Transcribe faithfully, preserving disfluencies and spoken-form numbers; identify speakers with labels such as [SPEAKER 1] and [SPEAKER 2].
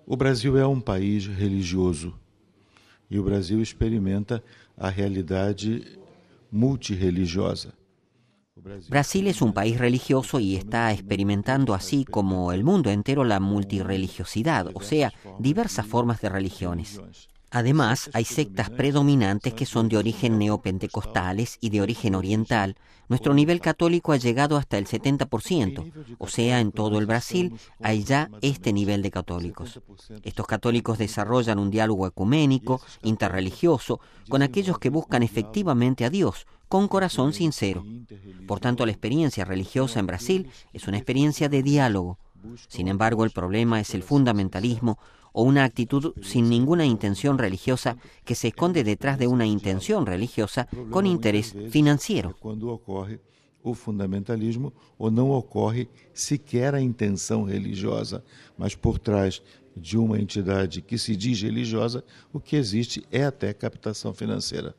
[SPEAKER 1] O Brasil é um país religioso e o Brasil experimenta a realidade multirreligiosa.
[SPEAKER 2] Brasil es un país religioso y está experimentando, así como el mundo entero, la multirreligiosidad, o sea, diversas formas de religiones. Además, hay sectas predominantes que son de origen neopentecostales y de origen oriental. Nuestro nivel católico ha llegado hasta el setenta por ciento, o sea, en todo el Brasil hay ya este nivel de católicos. Estos católicos desarrollan un diálogo ecuménico, interreligioso, con aquellos que buscan efectivamente a Dios, con corazón sincero. Por tanto, la experiencia religiosa en Brasil es una experiencia de diálogo. Sin embargo, el problema es el fundamentalismo o una actitud sin ninguna intención religiosa que se esconde detrás de una intención religiosa con interés financiero.
[SPEAKER 1] Quando ocorre o fundamentalismo ou não ocorre sequer a intenção religiosa, mas por trás de uma entidade que se diz religiosa, o que existe é até captação financeira.